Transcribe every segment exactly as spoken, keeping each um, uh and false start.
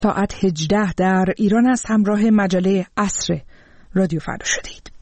ساعت هجده در ایران است. همراه مجله عصر رادیو فردا شدید.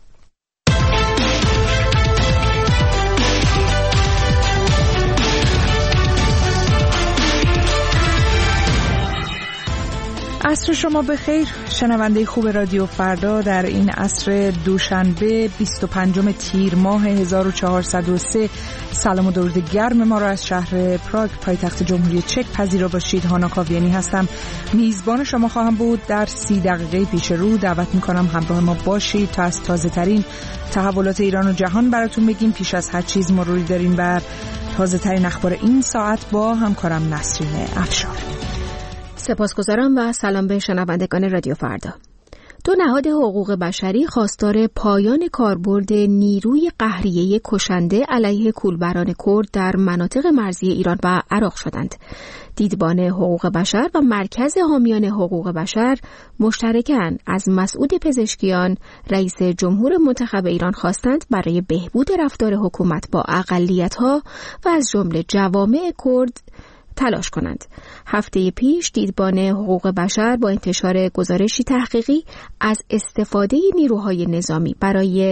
عصر شما بخیر، شنونده خوب رادیو فردا. در این عصر دوشنبه بیست و پنجم تیر ماه هزار و چهارصد و سه سلام و درود گرم ما را از شهر پراگ پایتخت جمهوری چک پذیرا باشید. هانا کاویانی هستم، میزبان شما خواهم بود. در سی دقیقه پیش رو دعوت میکنم همراه ما باشید تا از تازه ترین تحولات ایران و جهان براتون بگیم. پیش از هر چیز مروری داریم بر تازه ترین اخبار این ساعت با همکارم نسرین افشار. سپاسگزارم و سلام به شنوندگان رادیو فردا. دو نهاد حقوق بشری خواستار پایان کاربرد نیروی قهریه کشنده علیه کولبران کرد در مناطق مرزی ایران و عراق شدند. دیدبان حقوق بشر و مرکز حامیان حقوق بشر مشترکاً از مسعود پزشکیان رئیس جمهور منتخب ایران خواستند برای بهبود رفتار حکومت با اقلیت‌ها و از جمله جوامع کرد تلاش کنند. هفته پیش دیدبان حقوق بشر با انتشار گزارشی تحقیقی از استفاده نیروهای نظامی برای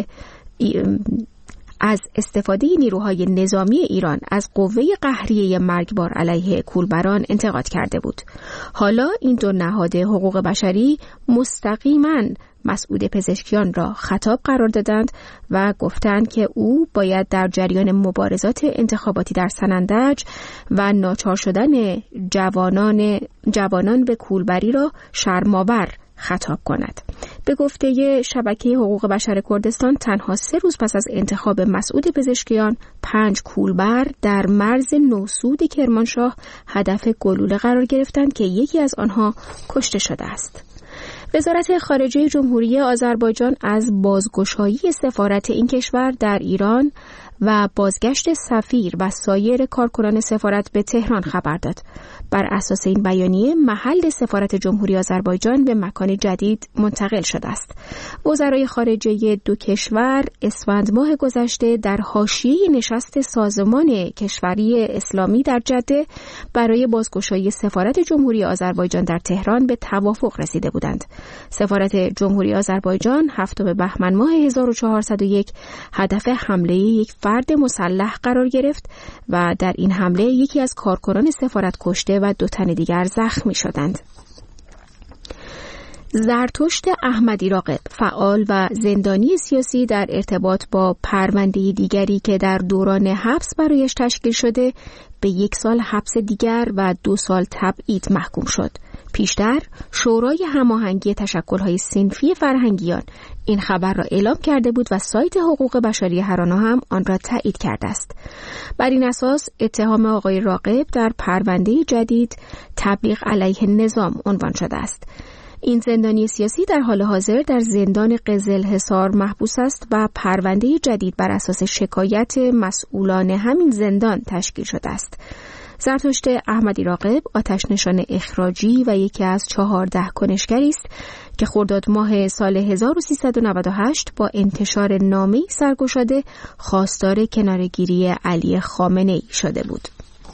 از استفاده نیروهای نظامی ایران از قوه قهریه مرگبار علیه کولبران انتقاد کرده بود. حالا این دو نهاد حقوق بشری مستقیما مسعود پزشکیان را خطاب قرار دادند و گفتند که او باید در جریان مبارزات انتخاباتی در سنندج و ناچار شدن جوانان جوانان به کولبری را شرم‌آور خطاب کند. به گفته شبکه حقوق بشر کردستان تنها سه روز پس از انتخاب مسعود پزشکیان پنج کولبر در مرز نوسود کرمانشاه هدف گلوله قرار گرفتند که یکی از آنها کشته شده است. وزارت خارجه جمهوری آذربایجان از بازگشایی سفارت این کشور در ایران و بازگشت سفیر و سایر کارکنان سفارت به تهران خبر داد. بر اساس این بیانیه محل سفارت جمهوری آذربایجان به مکان جدید منتقل شده است. وزرای خارجه دو کشور اسفند ماه گذشته در حاشیه نشست سازمان کشوری اسلامی در جده برای بازگشایی سفارت جمهوری آذربایجان در تهران به توافق رسیده بودند. سفارت جمهوری آذربایجان هفتم بهمن ماه هزار و چهارصد و یک هدف حمله یک فرد مسلح قرار گرفت و در این حمله یکی از کارکنان سفارت کشته و دو تن دیگر زخمی شدند. زرتشت احمدی راغب، فعال و زندانی سیاسی، در ارتباط با پرونده دیگری که در دوران حبس برایش تشکیل شده به یک سال حبس دیگر و دو سال تبعید محکوم شد. پیشتر شورای هماهنگی تشکل‌های صنفی فرهنگیان این خبر را اعلام کرده بود و سایت حقوق بشری هرانا هم آن را تایید کرده است. بر این اساس اتهام آقای راغب در پرونده جدید تبلیغ علیه نظام عنوان شده است. این زندانی سیاسی در حال حاضر در زندان قزلحصار محبوس است و پرونده جدید بر اساس شکایت مسئولان همین زندان تشکیل شده است. زرتشت احمدی راغب آتش نشان اخراجی و یکی از چهارده کنشگری است که خرداد ماه سال هزار و سیصد و نود و هشت با انتشار نامه‌ای سرگشاده خواستار کناره‌گیری علی خامنه‌ای شده بود.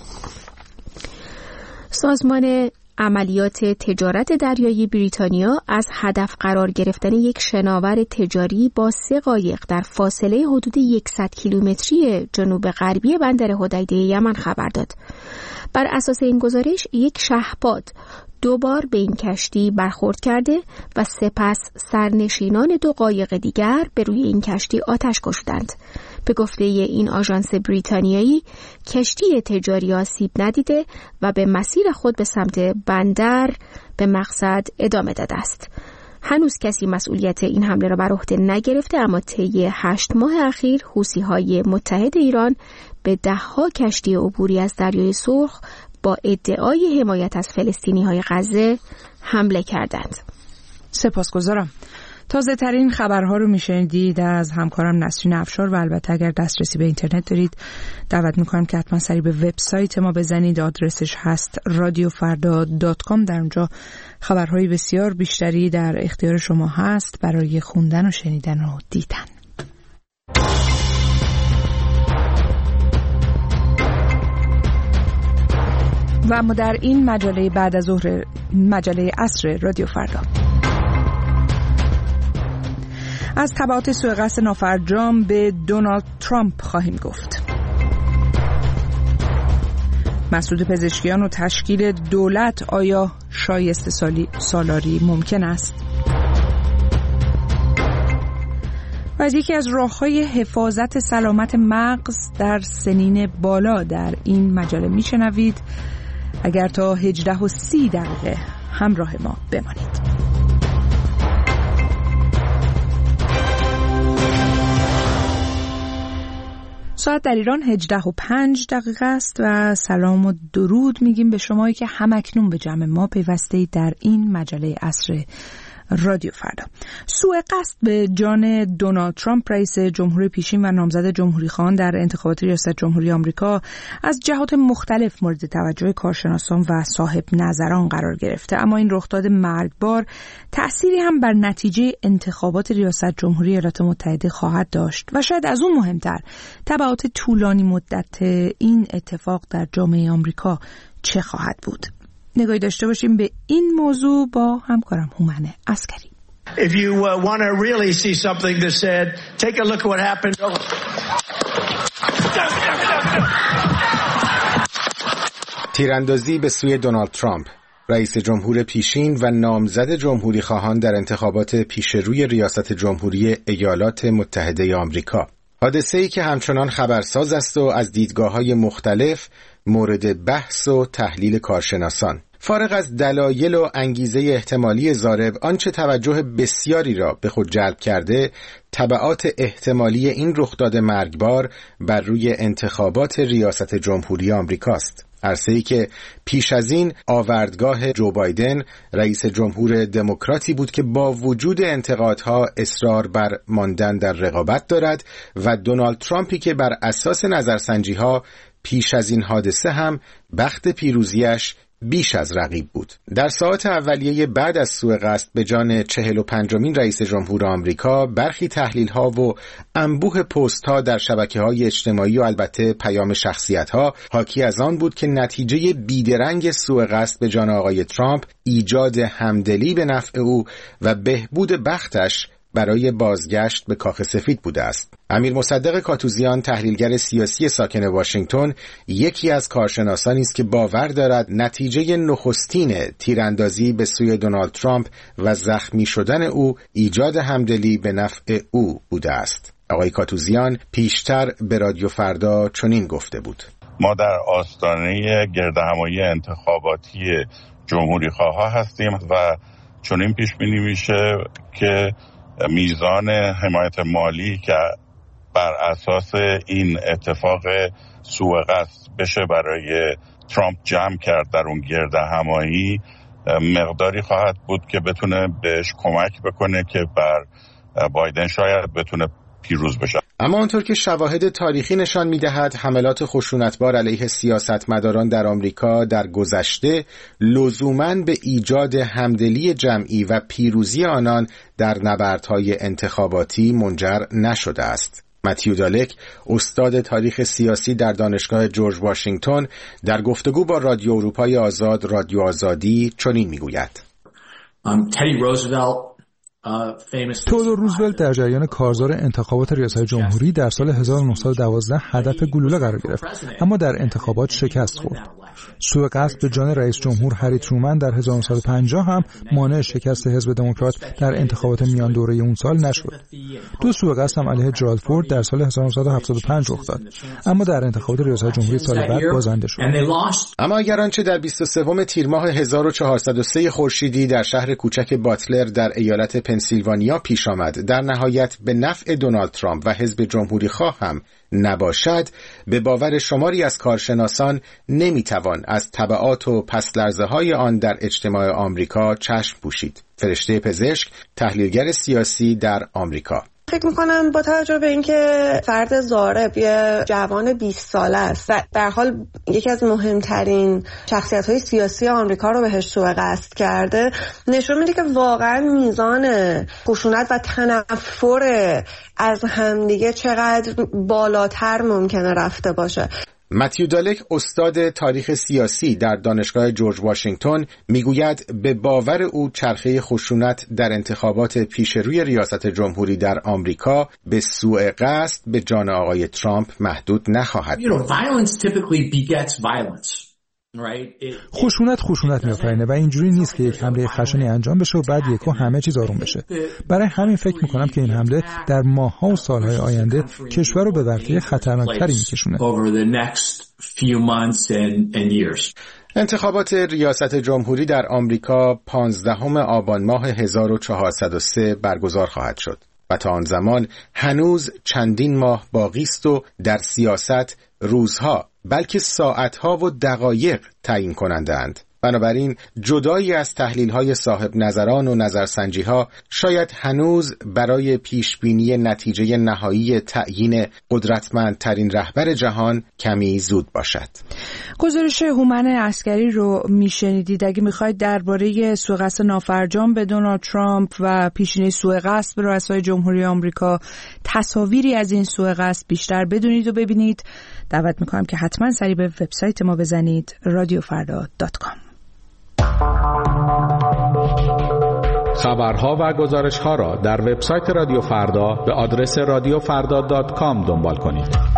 سازمان عملیات تجارت دریایی بریتانیا از هدف قرار گرفتن یک شناور تجاری با سه قایق در فاصله حدود صد کیلومتری جنوب غربی بندر حدیده یمن خبر داد. بر اساس این گزارش یک شهپاد دو بار به این کشتی برخورد کرده و سپس سرنشینان دو قایق دیگر به روی این کشتی آتش کشیدند. به گفته این آژانس بریتانیایی کشتی تجاری آسیب ندیده و به مسیر خود به سمت بندر به مقصد ادامه داده است. هنوز کسی مسئولیت این حمله را بر عهده نگرفته، اما طی هشت ماه اخیر حوثی‌های متحد ایران به ده‌ها کشتی عبوری از دریای سرخ با ادعای حمایت از فلسطینی‌های غزه حمله کردند. سپاسگزارم. تازه ترین خبرها رو میشنیدید از همکارم نسرین افشار و البته اگر دسترسی به اینترنت دارید دعوت میکنم که حتما سری به وبسایت ما بزنید. آدرسش هست رادیو فردا دات کام. در اونجا خبرهای بسیار بیشتری در اختیار شما هست برای خوندن و شنیدن و دیدن. و اما در این مجله بعد از ظهر مجله عصر رادیو فردا. از تبعات سوءقصد نافرجام به دونالد ترامپ خواهیم گفت. مسعود پزشکیان و تشکیل دولت آیا شایسته سالاری ممکن است؟ و از یکی از راه‌های حفاظت سلامت مغز در سنین بالا در این مجله میشنوید. اگر تا هجده و سی دقیقه همراه ما بمانید. ساعت در ایران هجده و پنج دقیقه است و سلام و درود میگیم به شمایی که همکنون به جمع ما پیوسته در این مجله عصر رادیو فردا. سوءقصد به جان دونالد ترامپ رئیس جمهور پیشین و نامزد جمهوری خواهان در انتخابات ریاست جمهوری آمریکا از جهات مختلف مورد توجه کارشناسان و صاحب نظران قرار گرفته، اما این رخداد مرگبار تأثیری هم بر نتیجه انتخابات ریاست جمهوری ایالات متحده خواهد داشت و شاید از اون مهمتر تبعات طولانی مدت این اتفاق در جامعه آمریکا چه خواهد بود. نگاهی داشته باشیم به این موضوع با همکارم هومن عسکری. If you uh, want to really see something that's said, take a look at what happened. تیراندازی به سوی دونالد ترامپ، رئیس جمهور پیشین و نامزد جمهوری خواهان در انتخابات پیشروی ریاست جمهوری ایالات متحده آمریکا. حادثه‌ای که همچنان خبرساز است و از دیدگاه‌های مختلف مورد بحث و تحلیل کارشناسان. فارغ از دلایل و انگیزه احتمالی ضارب، آنچه توجه بسیاری را به خود جلب کرده تبعات احتمالی این رخداد مرگبار بر روی انتخابات ریاست جمهوری آمریکاست. عرصه‌ای که پیش از این آوردگاه جو بایدن رئیس جمهور دموکراتی بود که با وجود انتقادها اصرار بر ماندن در رقابت دارد و دونالد ترامپی که بر اساس نظرسنجی‌ها پیش از این حادثه هم بخت پیروزیش بیش از رقیب بود. در ساعات اولیه بعد از سوءقصد به جان چهل و پنجمین رئیس جمهور آمریکا، برخی تحلیل‌ها و انبوه پست‌ها در شبکه‌های اجتماعی و البته پیام شخصیت‌ها حاکی از آن بود که نتیجه بیدرنگ سوءقصد به جان آقای ترامپ ایجاد همدلی به نفع او و بهبود بختش برای بازگشت به کاخ سفید بوده است. امیر مصدق کاتوزیان، تحلیلگر سیاسی ساکن واشنگتن، یکی از کارشناسانی است که باور دارد نتیجه نخستین تیراندازی به سوی دونالد ترامپ و زخمی شدن او ایجاد همدلی به نفع او بوده است. آقای کاتوزیان پیشتر به رادیو فردا چنین گفته بود: ما در آستانه گردهمایی انتخاباتی جمهوری خواها هستیم و چنین پیش بینی میشه که میزان حمایت مالی که بر اساس این اتفاق سوءقصد بشه برای ترامپ جمع کرد در اون گردهمایی مقداری خواهد بود که بتونه بهش کمک بکنه که بر بایدن شاید بتونه پیروز بشه. اما آنطور که شواهد تاریخی نشان می‌دهد، حملات خشونتبار علیه سیاستمداران در آمریکا در گذشته لزوماً به ایجاد همدلی جمعی و پیروزی آنان در نبردهای انتخاباتی منجر نشده است. متیو دالک، استاد تاریخ سیاسی در دانشگاه جورج واشنگتن، در گفتگو با رادیو اروپای آزاد رادیو آزادی چنین می‌گوید: تدی روزولت تئودور روزولت در جریان کارزار انتخابات ریاست جمهوری در سال هزار و نهصد و دوازده هدف گلوله قرار گرفت، اما در انتخابات شکست خورد. سوءقصد به جان رئیس جمهور هری ترومن در هزار و نهصد و پنجاه هم مانع شکست حزب دموکرات در انتخابات میان دوره اون سال نشد. دو سوءقصد هم علیه جرالد فورد در سال هزار و نهصد و هفتاد و پنج رخ داد، اما در انتخابات ریاست جمهوری سال بعد بازنده شد. اما اگر آنچه در بیست و سوم تیر ماه هزار و چهارصد و سه خورشیدی در شهر کوچک باتلر در ایالت پنسیلوانیا پیش آمد در نهایت به نفع دونالد ترامپ و حزب جمهوری خواه هم نباشد، به باور شماری از کارشناسان نمیتوان از تبعات و پس‌لرزه‌های آن در اجتماع آمریکا چشم پوشید. فرشته پزشک، تحلیلگر سیاسی در آمریکا: فکر میکنم با توجه به اینکه فرد ضارب یه جوان بیست ساله است و در حال یکی از مهمترین شخصیت‌های سیاسی آمریکا رو بهش سوءقصد کرده، نشون میده که واقعا میزان خشونت و تنفر از همدیگه چقدر بالاتر ممکنه رفته باشه. متیو دالک استاد تاریخ سیاسی در دانشگاه جورج واشنگتن میگوید به باور او چرخه خشونت در انتخابات پیش روی ریاست جمهوری در آمریکا به سوء قصد به جان آقای ترامپ محدود نخواهد بود. خشونت خشونت می‌آفرینه و اینجوری نیست که یک حمله خشنی انجام بشه و بعد یکو همه چیز آروم بشه. برای همین فکر می‌کنم که این حمله در ماه‌ها و سال‌های آینده کشور رو به ورطه خطرناکتری می‌کشونه. انتخابات ریاست جمهوری در آمریکا پانزدهم آبان ماه هزار و چهارصد و سه برگزار خواهد شد و تا آن زمان هنوز چندین ماه باقی است و در سیاست روزها بلکه ساعتها و دقایق تعیین کننده اند. بنابراین جدایی از تحلیل‌های صاحب نظران و نظرسنجی‌ها شاید هنوز برای پیشبینی نتیجه نهایی تعیین قدرتمندترین رهبر جهان کمی زود باشد. گزارش هومن عسکری رو میشنیدید. اگه میخواید درباره سوء قصد نافرجام به دونالد ترامپ و پیشینه سوء قصد به رؤسای جمهوری آمریکا تصاویری از این سوء قصد بیشتر بدونید و ببینید، دعوت میکنم که حتما سری به وبسایت ما بزنید رادیو فردا دات کام. خبرها و گزارش‌ها را در وبسایت رادیو فردا به آدرس رادیو فردا دات کام دنبال کنید.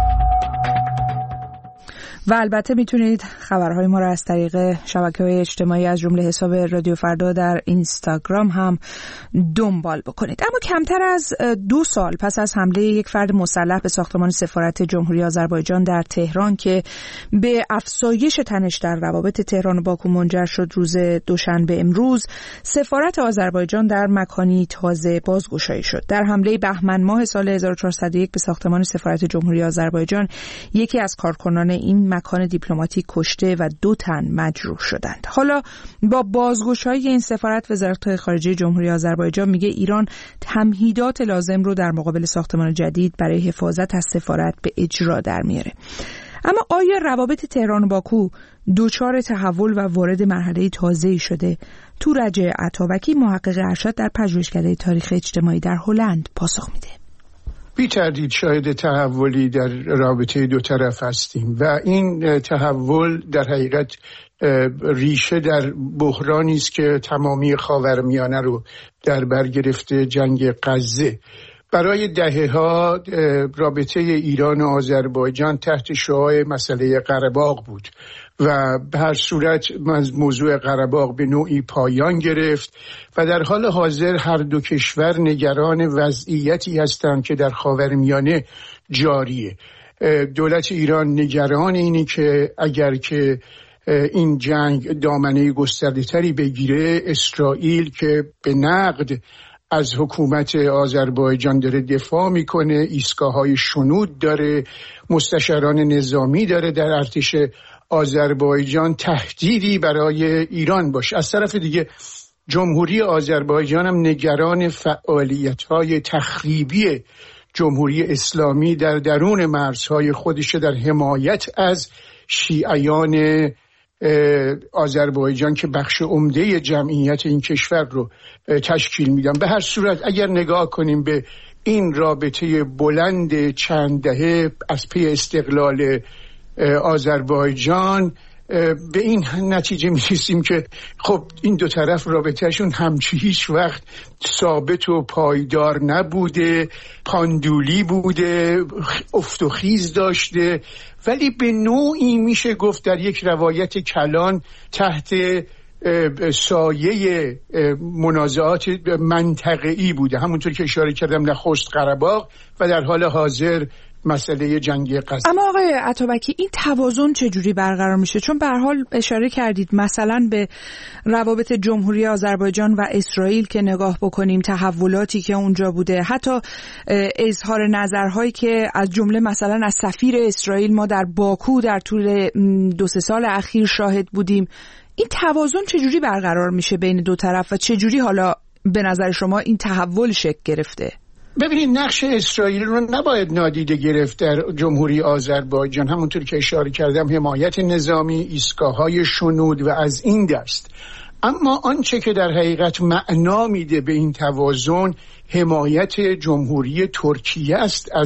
و البته میتونید خبرهای ما را از طریق شبکه‌های اجتماعی از جمله حساب رادیو فردا در اینستاگرام هم دنبال بکنید. اما کمتر از دو سال پس از حمله یک فرد مسلح به ساختمان سفارت جمهوری آذربایجان در تهران که به افزایش تنش در روابط تهران و باکو منجر شد، روز دوشنبه امروز سفارت آذربایجان در مکانی تازه بازگشایی شد. در حمله بهمن ماه سال هزار و چهارصد و یک به ساختمان سفارت جمهوری آذربایجان یکی از کارکنان این مکان دیپلماتیک کشته و دو تن مجروح شدند. حالا با بازگشایی این سفارت، وزارت خارجه جمهوری آذربایجان میگه ایران تمهیدات لازم رو در مقابل ساختمان جدید برای حفاظت از سفارت به اجرا در میاره. اما آیا روابط تهران و باکو دوچار تحول و وارد مرحله تازه‌ای شده؟ تورج عطابکی، محقق ارشد در پژوهشکده تاریخ اجتماعی در هلند، پاسخ میده. بی تردید شاهد تحولی در رابطه دو طرف هستیم و این تحول در حقیقت ریشه در بحرانی است که تمامی خاورمیانه رو در بر گرفته، جنگ غزه. برای دهه‌ها رابطه ایران و آذربایجان تحت شعاع مسئله قره باغ بود و به هر صورت موضوع قره باغ به نوعی پایان گرفت و در حال حاضر هر دو کشور نگران وضعیتی هستند که در خاورمیانه جاریه. دولت ایران نگران اینی که اگر که این جنگ دامنه گسترده‌تری بگیره، اسرائیل که به نقد از حکومت آذربایجان داره دفاع میکنه، ایستگاه‌های شنود داره، مستشاران نظامی داره در ارتش آذربایجان، تهدیدی برای ایران باشه. از طرف دیگه جمهوری آذربایجان هم نگران فعالیت‌های تخریبی جمهوری اسلامی در درون مرزهای خودش در حمایت از شیعیان آذربایجان که بخش عمده جمعیت این کشور رو تشکیل میدن. به هر صورت اگر نگاه کنیم به این رابطه بلند چند دهه از پی استقلال آذربایجان، به این نتیجه میرسیم که خب این دو طرف رابطهشون همچی هیچ وقت ثابت و پایدار نبوده، پاندولی بوده، افت و خیز داشته، ولی به نوعی میشه گفت در یک روایت کلان تحت سایه منازعات منطقه‌ای بوده، همونطور که اشاره کردم نخست قره باغ و در حال حاضر مسئله جنگ غزه. اما آقای عطابکی این توازن چجوری برقرار میشه؟ چون به هر حال اشاره کردید مثلا به روابط جمهوری آذربایجان و اسرائیل که نگاه بکنیم، تحولاتی که اونجا بوده، حتی اظهار نظرهایی که از جمله مثلا از سفیر اسرائیل ما در باکو در طول دو سه سال اخیر شاهد بودیم. این توازن چجوری برقرار میشه بین دو طرف و چجوری حالا به نظر شما این تحول شکل گرفته؟ ببینید، نقش اسرائیل رو نباید نادیده گرفت در جمهوری آذربایجان. همونطور که اشاره کردم حمایت نظامی، ایستگاه‌های شنود و از این دست. اما آنچه که در حقیقت معنا میده به این توازن حمایت جمهوری ترکیه است از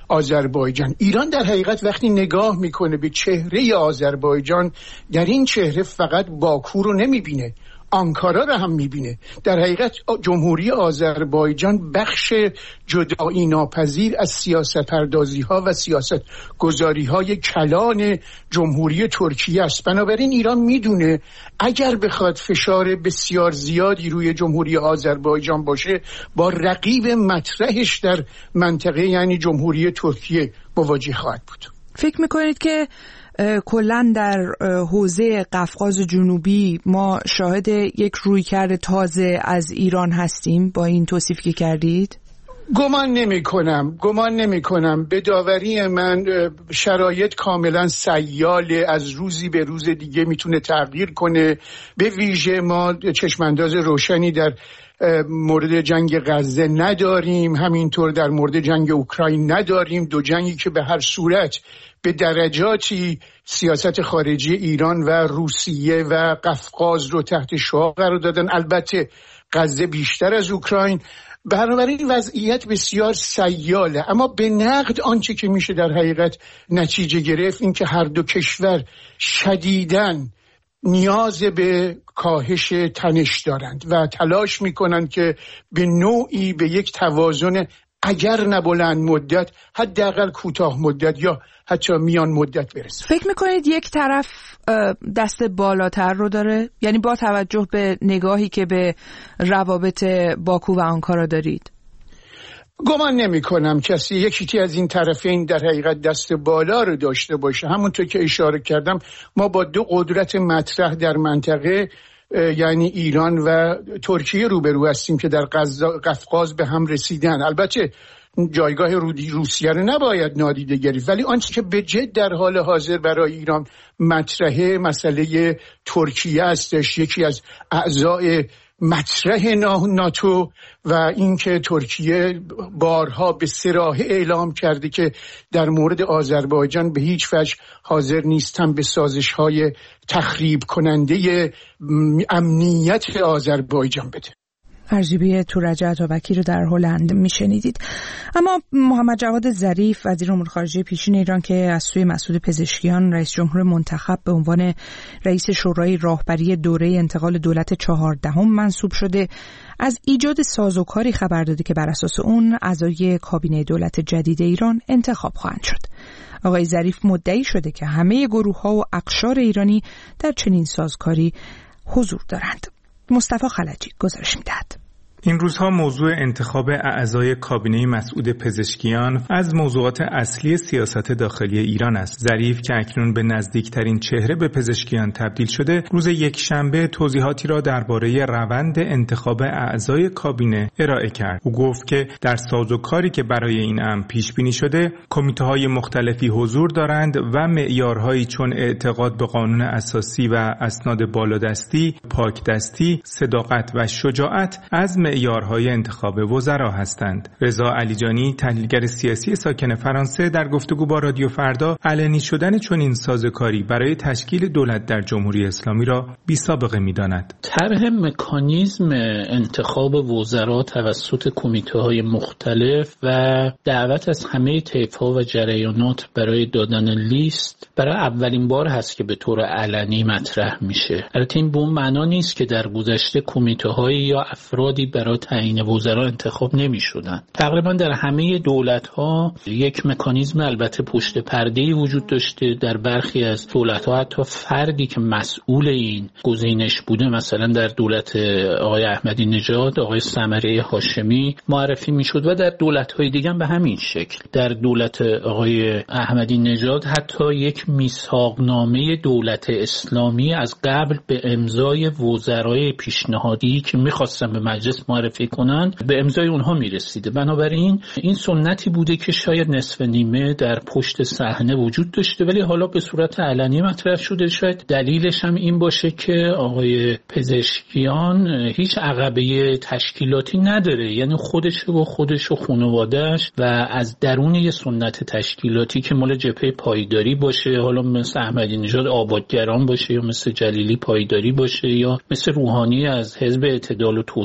آذربایجان. ایران در حقیقت وقتی نگاه میکنه به چهره آذربایجان، در این چهره فقط باکو رو نمیبینه، آنکارا رو هم میبینه. در حقیقت جمهوری آذربایجان بخش جدایی ناپذیر از سیاست پردازی ها و سیاست گذاری های کلان جمهوری ترکیه است. بنابراین ایران میدونه اگر بخواد فشار بسیار زیادی روی جمهوری آذربایجان باشه، با رقیب مطرحش در منطقه یعنی جمهوری ترکیه مواجه خواهد بود. فکر میکنید که کلاً در حوزه قفقاز جنوبی ما شاهد یک رویکرد تازه از ایران هستیم با این توصیفی که کردید؟ گمان نمی کنم گمان نمی کنم به داوری من شرایط کاملا سیاله، از روزی به روز دیگه میتونه تغییر کنه. به ویژه ما چشمانداز روشنی در مورد جنگ غزه نداریم، همینطور در مورد جنگ اوکراین نداریم، دو جنگی که به هر صورت به درجاتی سیاست خارجی ایران و روسیه و قفقاز رو تحت شعاع قرار دادن، البته غزه بیشتر از اوکراین. بنابراین وضعیت بسیار سیاله، اما به نقد آنچه که میشه در حقیقت نتیجه گرفت این که هر دو کشور شدیداً نیاز به کاهش تنش دارند و تلاش میکنند که به نوعی به یک توازن اگر نه بلند مدت حداقل کوتاه مدت یا حتی میان مدت برسه. فکر میکنید یک طرف دست بالاتر رو داره؟ یعنی با توجه به نگاهی که به روابط باکو و آنکارا دارید؟ گمان نمی کنم کسی یکی از این طرفین در حقیقت دست بالا رو داشته باشه. همونطور که اشاره کردم ما با دو قدرت مطرح در منطقه یعنی ایران و ترکیه روبرو هستیم که در قفقاز به هم رسیدن. البته جایگاه روسیه رو نباید نادیده گرفت، ولی آنچه که به جد در حال حاضر برای ایران مطرحه مسئله ترکیه هستش، یکی از اعضای مطرح ناتو، و اینکه ترکیه بارها به صراحت اعلام کرده که در مورد آذربایجان به هیچ وجه حاضر نیستن به سازش‌های تخریب کننده امنیت آذربایجان بده. ارجبی تورجه عطابکی رو در هلند میشنیدید. اما محمد جواد ظریف وزیر امور خارجه پیشین ایران که از سوی مسعود پزشکیان رئیس جمهور منتخب به عنوان رئیس شورای راهبری دوره انتقال دولت چهاردهم منصوب شده، از ایجاد سازوکاری خبر داده که بر اساس اون اعضای کابینه دولت جدید ایران انتخاب خواهند شد. آقای ظریف مدعی شده که همه گروه‌ها و اقشار ایرانی در چنین سازوکاری حضور دارند. مصطفی خلجی گزارش می‌دهد. این روزها موضوع انتخاب اعضای کابینه مسعود پزشکیان از موضوعات اصلی سیاست داخلی ایران است. ظریف که اکنون به نزدیکترین چهره به پزشکیان تبدیل شده، روز یکشنبه توضیحاتی را درباره روند انتخاب اعضای کابینه ارائه کرد. او گفت که در سازوکاری که برای این امر پیش بینی شده، کمیته‌های مختلفی حضور دارند و معیارهایی چون اعتقاد به قانون اساسی و اسناد بالادستی، پاکدستی، صداقت و شجاعت از معیارهای انتخاب وزرا هستند. رضا علیجانی تحلیلگر سیاسی ساکن فرانسه در گفتگو با رادیو فردا علنی شدن چنین سازوکاری برای تشکیل دولت در جمهوری اسلامی را بی‌سابقه می‌داند. طرح مکانیزم انتخاب وزرا توسط کمیته‌های مختلف و دعوت از همه طیف‌ها و جریانات برای دادن لیست برای اولین بار هست که به طور علنی مطرح میشه. البته این به اون معنا نیست که در گذشته کمیته‌های یا افرادی برای تعیین وزرا انتخاب نمی شدن. تقریبا در همه دولت ها یک مکانیزم البته پشت پرده‌ای وجود داشته. در برخی از دولت ها حتی فردی که مسئول این گزینش بوده، مثلا در دولت آقای احمدی نژاد آقای ثمره هاشمی معرفی می شد و در دولت های دیگه به همین شکل. در دولت آقای احمدی نژاد حتی یک میثاقنامه دولت اسلامی از قبل به امضای وزرای پیشنهادی که می‌خواستن به مجلس معرفی کنند به امضای اونها میرسیده. بنابراین این سنتی بوده که شاید نصف نیمه در پشت صحنه وجود داشته، ولی حالا به صورت علنی مطرح شده. شاید دلیلش هم این باشه که آقای پزشکیان هیچ عقبه تشکیلاتی نداره، یعنی خودش و خودش و خانواده‌اش و از درون یه سنت تشکیلاتی که مال جبهه پایداری باشه، حالا مثل احمدی نژاد آبادگران باشه یا مثل جلیلی پایداری باشه یا مثل روحانی از حزب اعتدال و توسعه، به هر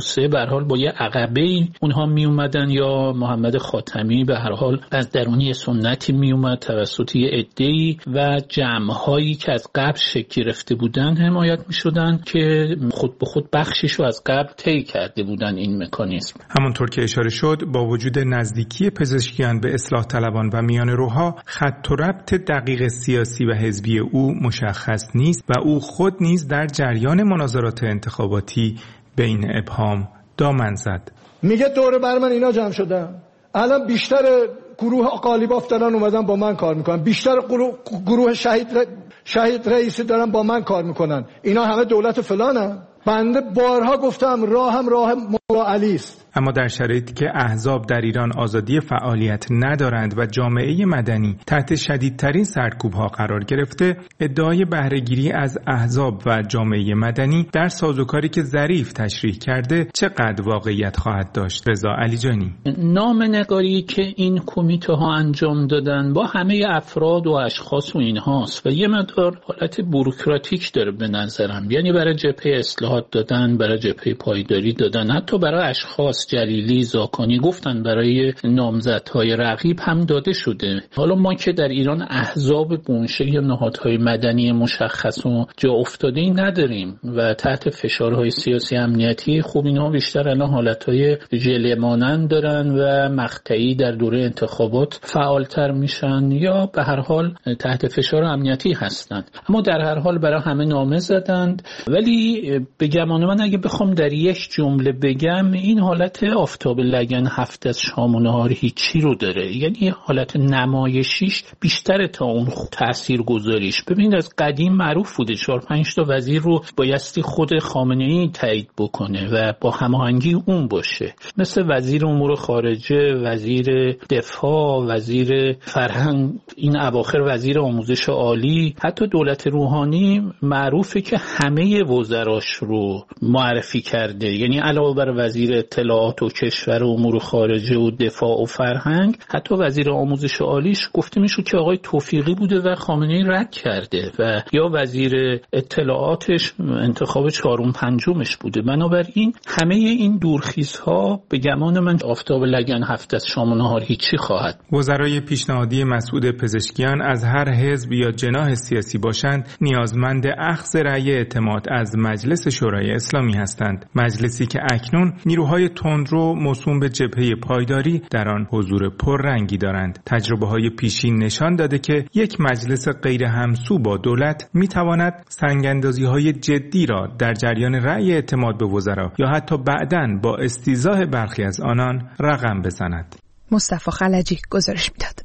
حال با یه عقبه اونها می اومدن یا محمد خاتمی به هر حال از درونی سنتی می اومد توسط یه عده‌ای و جمع‌هایی که از قبل شکل گرفته بودن حمایت می شدن که خود به خود بخشش رو از قبل طی کرده بودن این مکانیزم. همونطور که اشاره شد با وجود نزدیکی پزشکیان به اصلاح طلبان و میانه‌روها خط و ربط دقیق سیاسی و حزبی او مشخص نیست و او خود نیز در جریان مناظرات انتخاباتی به این ابهام دامن زد. میگه دور بر من اینا جمع شدن، الان بیشتر گروه قالیباف دارن اومدن با من کار میکنن، بیشتر گروه, گروه شهید ر... شهید رئیسی دارن با من کار میکنن، اینا همه دولت فلانن. بنده بارها گفتم راهم راه مولا علی است. اما در شرایطی که احزاب در ایران آزادی فعالیت ندارند و جامعه مدنی تحت شدیدترین سرکوب‌ها قرار گرفته، ادعای بهره‌گیری از احزاب و جامعه مدنی در سازوکاری که ظریف تشریح کرده چقدر واقعیت خواهد داشت؟ رضا علیجانی: نامه‌نگاری که این کمیته ها انجام دادن با همه افراد و اشخاص و اینهاست و یه مقدار حالت بوروکراتیک داره به نظرم، یعنی برای جبهه اصلاحات دادن، برای جبهه پایداری دادن، حتی برای اشخاص جلیلی، زاکانی گفتن برای نامزدهای رقیب هم داده شده. حالا ما که در ایران احزاب بنشأ یا نهادهای مدنی مشخص و جا افتاده ای نداریم و تحت فشارهای سیاسی امنیتی، خب اینا بیشتر الان حالتهای ژله مانند دارن و مقطعی در دوره انتخابات فعالتر میشن یا به هر حال تحت فشار امنیتی هستند. اما در هر حال برای همه نامه زدند. ولی به گمان من اگه بخوام در یک جمله بگم، این حالت آفتاب لگن هفت از شام و نهار هیچی رو داره، یعنی حالت نمایشیش بیشتر تا اون تأثیر گذاریش. ببینید از قدیم معروف بوده چهار پنج تا وزیر رو بایستی خود خامنه‌ای تایید بکنه و با هماهنگی اون باشه، مثل وزیر امور خارجه، وزیر دفاع، وزیر فرهنگ، این اواخر وزیر آموزش عالی. حتی دولت روحانی معروفه که همه وزراش رو معرفی کرده، یعنی علاوه بر وزیر اطلاعات و کشور و امور خارجه و دفاع و فرهنگ، حتی وزیر آموزش عالیش گفته میشد که آقای توفیقی بوده و خامنه‌ای رد کرده و یا وزیر اطلاعاتش انتخاب چهارم پنجمش بوده. بنابراین همه این دورخیزها به گمان من آفتاب لگن هفت از شام و نهار هیچی خواهد. وزرای پیشنهادی مسعود پزشکیان از هر حزب یا جناح سیاسی باشند نیازمند اخذ رأی اعتماد از مجلس شورای اسلامی هستند، مجلسی که اکنون نیروهای تندرو موسوم به جبهه پایداری در آن حضور پررنگی دارند. تجربه‌های پیشین نشان داده که یک مجلس غیر همسو با دولت می‌تواند سنگ‌اندازی‌های جدی را در جریان رأی اعتماد به وزرا یا حتی بعداً با استیضاح برخی از آنان رقم بزند. مصطفی خلجی گزارش می‌داد.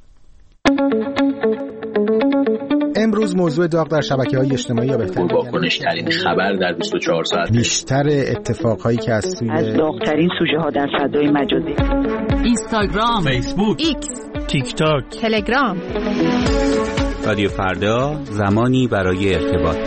امروز موضوع داغ در شبکه‌های اجتماعی یا بهتر واکنش‌ترین خبر در بیست و چهار ساعت، بیشتر اتفاقهایی که از سوی از داغ‌ترین سوژه‌ها در فضای مجازی، اینستاگرام، فیسبوک، ایکس، تیک تاک، تلگرام. رادیو فردا، زمانی برای ارتباط.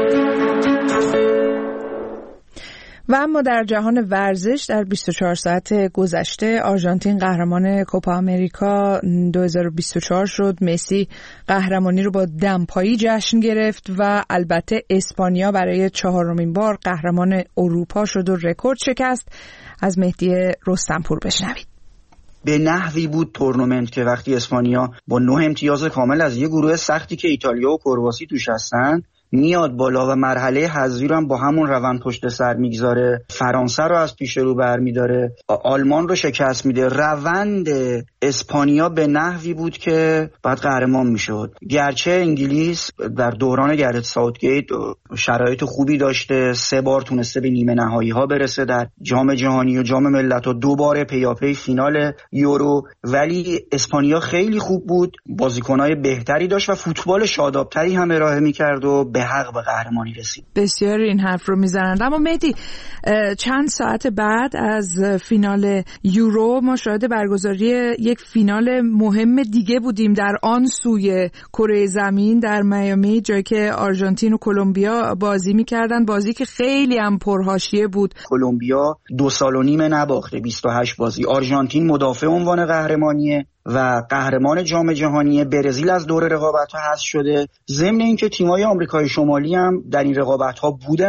و اما در جهان ورزش در بیست و چهار ساعت گذشته آرژانتین قهرمان کوپا امریکا دو هزار و بیست و چهار شد. مسی قهرمانی رو با دمپایی جشن گرفت و البته اسپانیا برای چهارمین بار قهرمان اروپا شد و رکورد شکست. از مهدی رستمپور بشنوید. به نحوی بود تورنمنت که وقتی اسپانیا با نه امتیاز کامل از یه گروه سختی که ایتالیا و کرواسی توش هستن میاد بالا و مرحله حذفی رو هم با همون روند پشت سر میگذاره، فرانسه رو از پیش رو برمیداره، آلمان رو شکست میده. روند اسپانیا به نحوی بود که بعد قهرمان میشد. گرچه انگلیس در دوران گرت ساوتگیت شرایط خوبی داشته، سه بار تونسته به نیمه نهایی ها برسه در جام جهانی و جام ملت‌ها، دو بار پیاپی فینال یورو، ولی اسپانیا خیلی خوب بود، بازیکن‌های بهتری داشت و فوتبال شادابتری هم ارائه می‌کرد و به حق به قهرمانی رسید. بسیار این حرف رو میزنند. اما مهدی، چند ساعت بعد از فینال یورو ما شاهد برگزاری یک فینال مهم دیگه بودیم در آن سوی کره زمین در میامی، جایی که آرژانتین و کلمبیا بازی میکردن، بازی که خیلی هم پرحاشیه بود. کلمبیا دو سال و نیمه نباخته، بیست و هشت بازی. آرژانتین مدافع عنوان قهرمانیه و قهرمان جام جهانی. برزیل از دور رقابت‌ها حذف شده. ضمن اینکه تیم‌های آمریکای شمالی هم در این رقابت‌ها بودن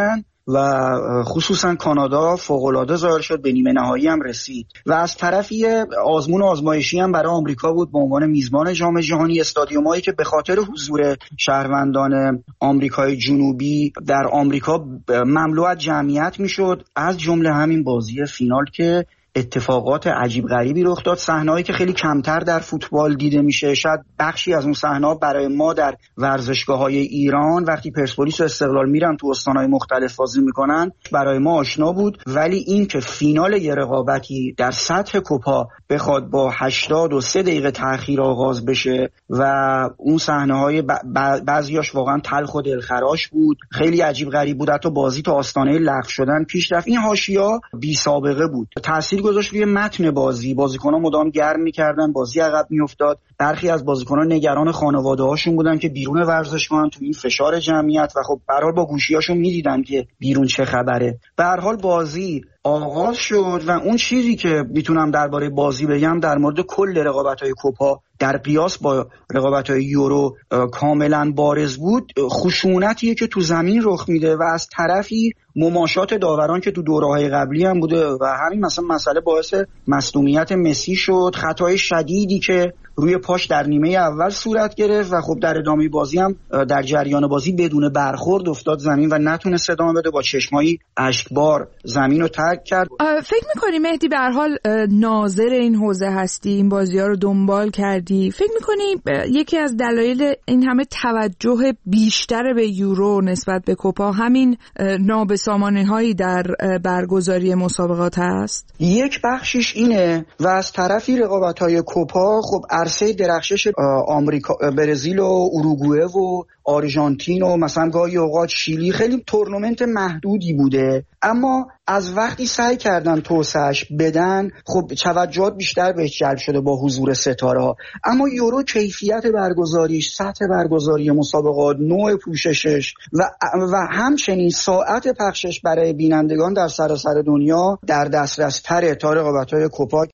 و خصوصا کانادا فوق‌العاده ظاهر شد، به نیمه نهایی هم رسید و از طرفی آزمون آزمایشی هم برای آمریکا بود به عنوان میزبان جام جهانی. استادیومایی که به خاطر حضور شهروندان آمریکای جنوبی در آمریکا مملو از جمعیت میشد، از جمله همین بازی فینال که اتفاقات عجیب غریبی رخ داد، صحنه‌ای که خیلی کمتر در فوتبال دیده میشه. شاید بخشی از اون صحنه‌ها برای ما در ورزشگاه‌های ایران وقتی پرسپولیس و استقلال میرن تو استان‌های مختلف بازی میکنن برای ما آشنا بود، ولی این که فینال یه رقابتی در سطح کوپا بخواد با هشتاد و سه دقیقه تأخیر آغاز بشه و اون صحنه‌های بعضیاش واقعا تلخ و دلخراش بود، خیلی عجیب غریب بود، حتی بازی تا آستانه لغو شدن پیش رفت. این حاشیه‌ها بی سابقه بود، تأثیر گذاشت روی متن بازی. بازیکن‌ها مدام گرم می‌کردن، بازی عقب می‌افتاد. برخی از بازیکن‌ها نگران خانواده‌هاشون بودن که بیرون ورزشگاه تو این فشار جمعیت و خب به هر حال با گوشی‌هاشون می‌دیدن که بیرون چه خبره. به هر حال بازی آغاز شد و اون چیزی که میتونم درباره بازی بگم در مورد کل رقابت‌های کوپا در قیاس با رقابت‌های یورو کاملا بارز بود، خشونتیه که تو زمین رخ میده و از طرفی مماشات داوران که تو دوره‌های قبلی هم بوده و همین مثلا مسئله باعث مصدومیت مسی شد، خطای شدیدی که روی پاش در نیمه اول صورت گرفت و خب در ادامه بازی هم در جریان بازی بدون برخورد افتاد زمین و نتونست ادامه بده، با چشمایی اشکبار زمین رو ترک کرد. فکر می‌کنی مهدی به هر حال ناظر این حوزه هستی، این بازی‌ها رو دنبال کردی، فکر می‌کنی یکی از دلایل این همه توجه بیشتر به یورو نسبت به کوپا همین نابسامانی‌هایی در برگزاری مسابقات هست؟ یک بخشش اینه و از طرفی رقابت‌های کوپا خب عرصه درخشش آمریکا، برزیل و اروگوئه و آرژانتین و مثلا گاهی اوقات شیلی خیلی تورنمنت محدودی بوده، اما از وقتی سعی کردن توسعه‌اش بدن خب توجهات بیشتر بهش جلب شده با حضور ستاره‌ها. اما یورو کیفیت برگزاریش، سطح برگزاری مسابقات، نوع پوششش و و همچنین ساعت پخشش برای بینندگان در سراسر دنیا در دسترس تره تا رقابت‌های کوپا.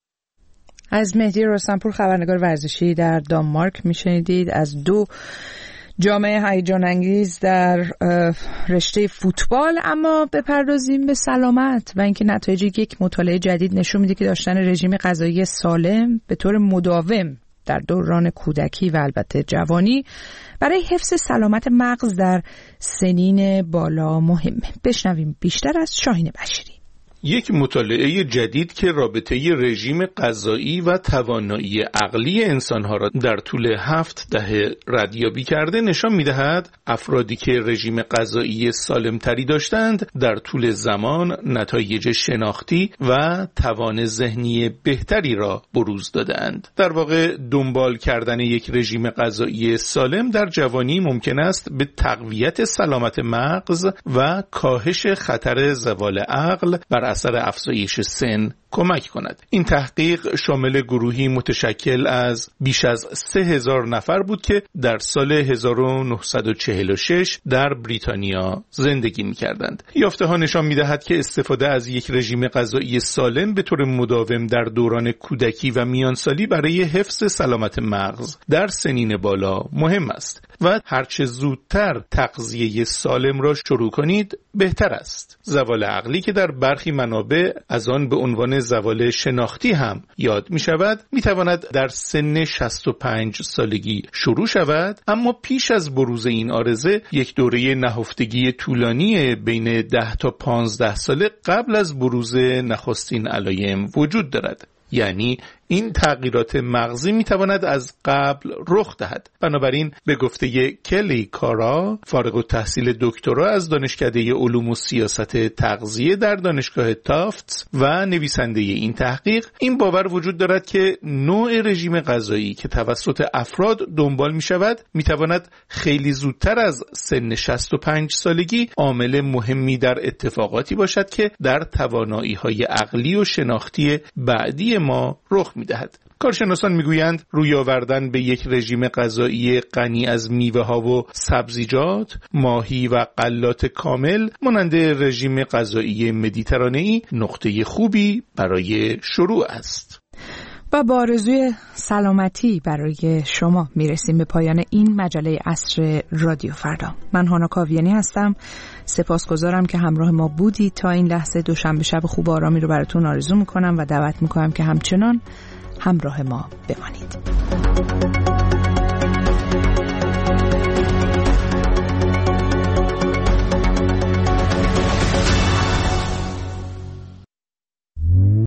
از مهدی رستمپور خبرنگار ورزشی در دانمارک میشنیدید از دو جامعه هیجان انگیز در رشته فوتبال. اما بپردازیم به سلامت و اینکه نتایج یک مطالعه جدید نشون میده که داشتن رژیم غذایی سالم به طور مداوم در دوران کودکی و البته جوانی برای حفظ سلامت مغز در سنین بالا مهمه. بشنویم بیشتر از شاهین بشیری. یک مطالعه جدید که رابطه رژیم غذایی و توانایی عقلی انسانها را در طول هفت دهه ردیابی کرده نشان می‌دهد افرادی که رژیم غذایی سالمتری داشتند در طول زمان نتایج شناختی و توان ذهنی بهتری را بروز دادند. در واقع دنبال کردن یک رژیم غذایی سالم در جوانی ممکن است به تقویت سلامت مغز و کاهش خطر زوال عقل بر اثر افزایش سن کمک کند. این تحقیق شامل گروهی متشکل از بیش از سه هزار نفر بود که در سال هزار و نهصد و چهل و شش در بریتانیا زندگی می‌کردند. یافته‌ها نشان می‌دهد که استفاده از یک رژیم غذایی سالم به طور مداوم در دوران کودکی و میانسالی برای حفظ سلامت مغز در سنین بالا مهم است و هرچه زودتر تغذیه سالم را شروع کنید بهتر است. زوال عقلی که در برخی منابع از آن به عنوان زوال شناختی هم یاد می شود می تواند در سن شصت و پنج سالگی شروع شود، اما پیش از بروز این عارضه یک دوره نهفتگی طولانی بین ده تا پانزده ساله قبل از بروز نخستین علایم وجود دارد. یعنی این تغییرات مغزی میتواند از قبل رخ دهد. بنابراین به گفته کلی کارا، فارغ التحصیل دکترا از دانشکده علوم و سیاست تغذیه در دانشگاه تافتس و نویسنده این تحقیق، این باور وجود دارد که نوع رژیم غذایی که توسط افراد دنبال می شود می تواند خیلی زودتر از سن شصت و پنج سالگی عامل مهمی در اتفاقاتی باشد که در توانایی های عقلی و شناختی بعدی ما رخ می دهد. کارشناسان میگویند روی آوردن به یک رژیم غذایی غنی از میوه ها و سبزیجات، ماهی و غلات کامل مانند رژیم غذایی مدیترانه‌ای نقطه خوبی برای شروع است. و با آرزوی سلامتی برای شما میرسیم به پایان این مجله عصر رادیو فردا. من هانا کاویانی هستم. سپاسگزارم که همراه ما بودید تا این لحظه. دوشنبه شب خوب و آرامی رو براتون آرزو میکنم و دعوت میکنم که همچنان همراه ما بمانید.